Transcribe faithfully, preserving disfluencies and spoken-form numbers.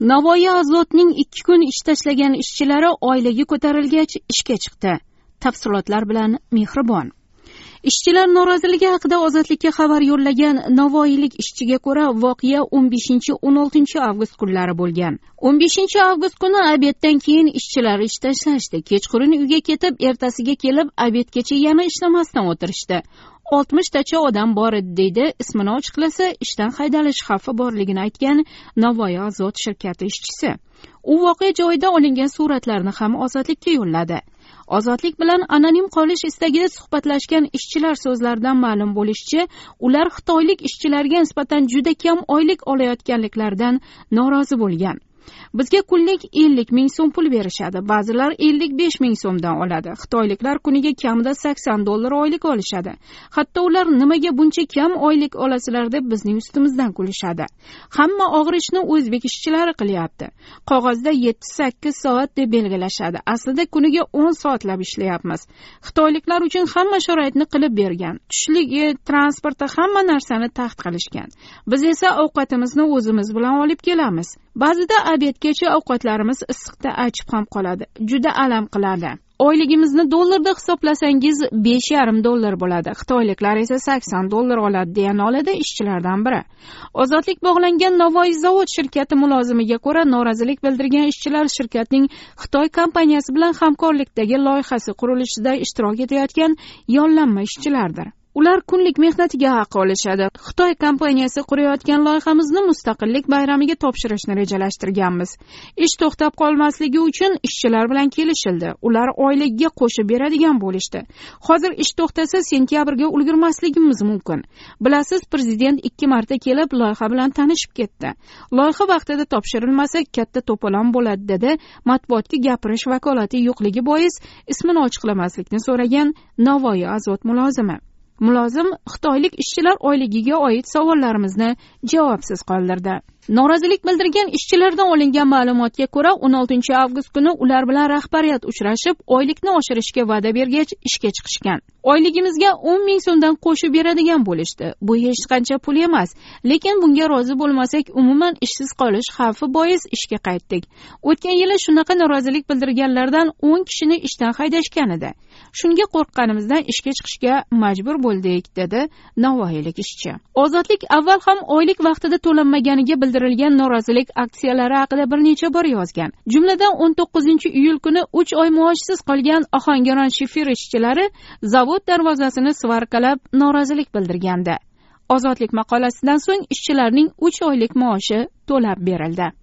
Navoiy Azotning ikki kun ish tashlagan ishchilari oilaga ko'tarilgach ishga chiqdi. Tafsilotlar bilan Mehribon. Ishchilar noroziligi haqida Ozodlikka xabar yo'llagan navoiylik ishchiga ko'ra, voqea o'n beshinchi o'n oltinchi avgust kunlari bo'lgan. o'n beshinchi avgust kuni obeddan keyin ishchilar ish tashlashdi. Kechqurun uyga ketib, ertasiga kelib obedgacha yana ishlamasdan o'tirishdi. oltmishtacha odam bor edi deydi, ismini ochiqlasa ishdan haydalish xavfi borligini aytgan Navoiy Azot shirkati ishchisi. U voqea joyida olingan suratlarni ham Ozodlikka yo'lladi. Ozodlik bilan anonim qolish istagida suhbatlashgan ishchilar so'zlaridan ma'lum bo'lishicha, ular xitoylik ishchilarga nisbatan juda kam oylik olayotganliklaridan norozi bo'lgan. Bizga kunlik ellik ming so'm pul berishadi, ba'zilar ellik besh ming so'mdan oladi. Xitoyliklar kuniga kamida sakson dollar oylik olishadi. Hatto ular nimaga buncha kam oylik olasizlar deb bizning ustimizdan kulishadi. Hamma og'ir ishni o'zbek ishchilari qilyapti. Qog'ozda yetti sakkiz soat deb belgilashadi. Aslida kuniga o'n soatlab ishlayapmiz. Xitoyliklar uchun hamma sharoitni qilib bergan. Tushligi, transporti, hamma narsani taxt qilishgan. Biz esa ovqatimizni o'zimiz bilan olib kelamiz. Ba'zida obedgacha ovqatlarimiz issiqda achib ham qoladi. Juda alam qiladi. Oyligimizni dollarda hisoblasangiz besh yarim dollar bo'ladi. Xitoyliklar esa sakson dollar oladi deya nolada ishchilardan biri. Ozodlik bog'langan Navoiy zavod shirkati mulozimiga ko'ra, norozilik bildirgan ishchilar shirkatning Xitoy kompaniyasi bilan hamkorlikdagi loyihasi qurilishida ishtirok etayotgan yollanma ishchilardir. Ular kunlik mehnatiga haq olishadi. Xitoy kompaniyasi qurayotgan loyihamizni mustaqillik bayramiga topshirishni rejalashtirganmiz. Ish to'xtab qolmasligi uchun ishchilar bilan kelishildi. Ular oyligiga qo'shib beradigan bo'lishdi. Hozir ish to'xtasa sentyabrga ulgurmasligimiz mumkin. Bilasiz, prezident ikki marta kelib loyiha bilan tanishib ketdi. Loyiha vaqtida topshirilmasa katta to'polon bo'ladi dedi. Matbuotga gapirish vakolati yo'qligi bois ismini ochiqlamaslikni so'ragan Navoiy Azot mulozimi. Mulozim xitoylik ishchilar oyligiga oid savollarimizni javobsiz qoldirdi. Norozilik bildirgan ishchilardan olingan ma'lumotga ko'ra, o'n oltinchi avgust kuni ular bilan rahbariyat uchrashib, oylikni oshirishga va'da bergach ishga chiqishgan. Oyligimizga o'n ming so'mdan qo'shib beradigan bo'lishdi. Bu hech qancha pul emas, lekin bunga rozi bo'lmasak, umuman ishsiz qolish xavfi bois ishga qaytdik. O'tgan yili shunaqa norozilik bildirganlardan o'n kishini ishdan haydashgan edi. Shunga qo'rqqanimizdan ishga chiqishga majbur bo'ldik, dedi navoiylik ishchi. Ozodlik avval ham oylik vaqtida to'lanmaganiga bildirilgan norozilik aksiyalari haqida bir necha bor yozgan. Jumladan o'n to'qqizinchi iyul kuni uch oy maoshsiz qolgan Ohangaron shifir ishchilari zavod darvozasini svarkalab norozilik bildirgandi. Ozodlik maqolasidan so'ng ishchilarning uch oylik maoshi to'lab berildi.